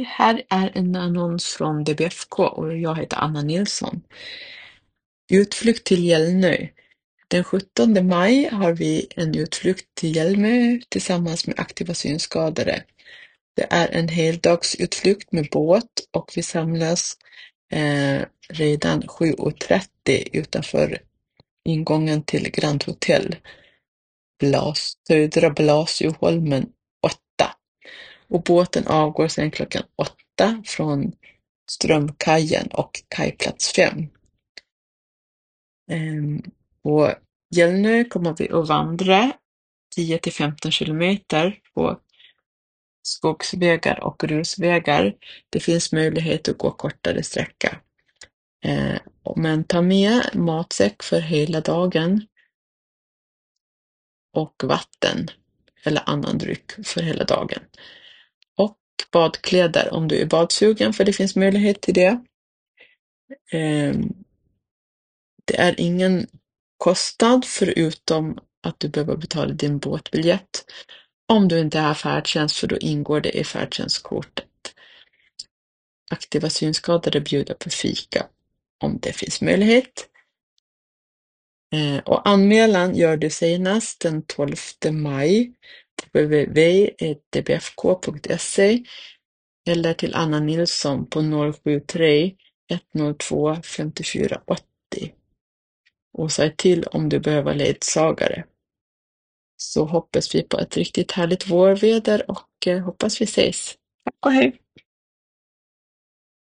Hej, här är en annons från DBFK och jag heter Anna Nilsson. Utflykt till Hjälnö. Den 17 maj har vi en utflykt till Hjälmö tillsammans med aktiva synskadade. Det är en heldagsutflykt med båt och vi samlas redan 7:30 utanför ingången till Grand Hotel, Södra Blasieholmen 8. Och båten avgår sedan klockan 8 från Strömkajen och kajplats 5. På Hjälnö kommer vi att vandra 10-15 kilometer på skogsvägar och grusvägar. Det finns möjlighet att gå kortare sträcka. Men ta med matsäck för hela dagen och vatten eller annan dryck för hela dagen. Och badkläder om du är badsugen, för det finns möjlighet till det. Det är ingen kostnad förutom att du behöver betala din båtbiljett om du inte har färdtjänst, för då ingår det i färdtjänstkortet. Aktiva synskadade bjuder på fika om det finns möjlighet. Och anmälan gör du senast den 12 maj på www.dbfk.se eller till Anna Nilsson på 073 102 54 80. Och säg till om du behöver ledsagare. Så hoppas vi på ett riktigt härligt vårväder och hoppas vi ses. Tack och hej!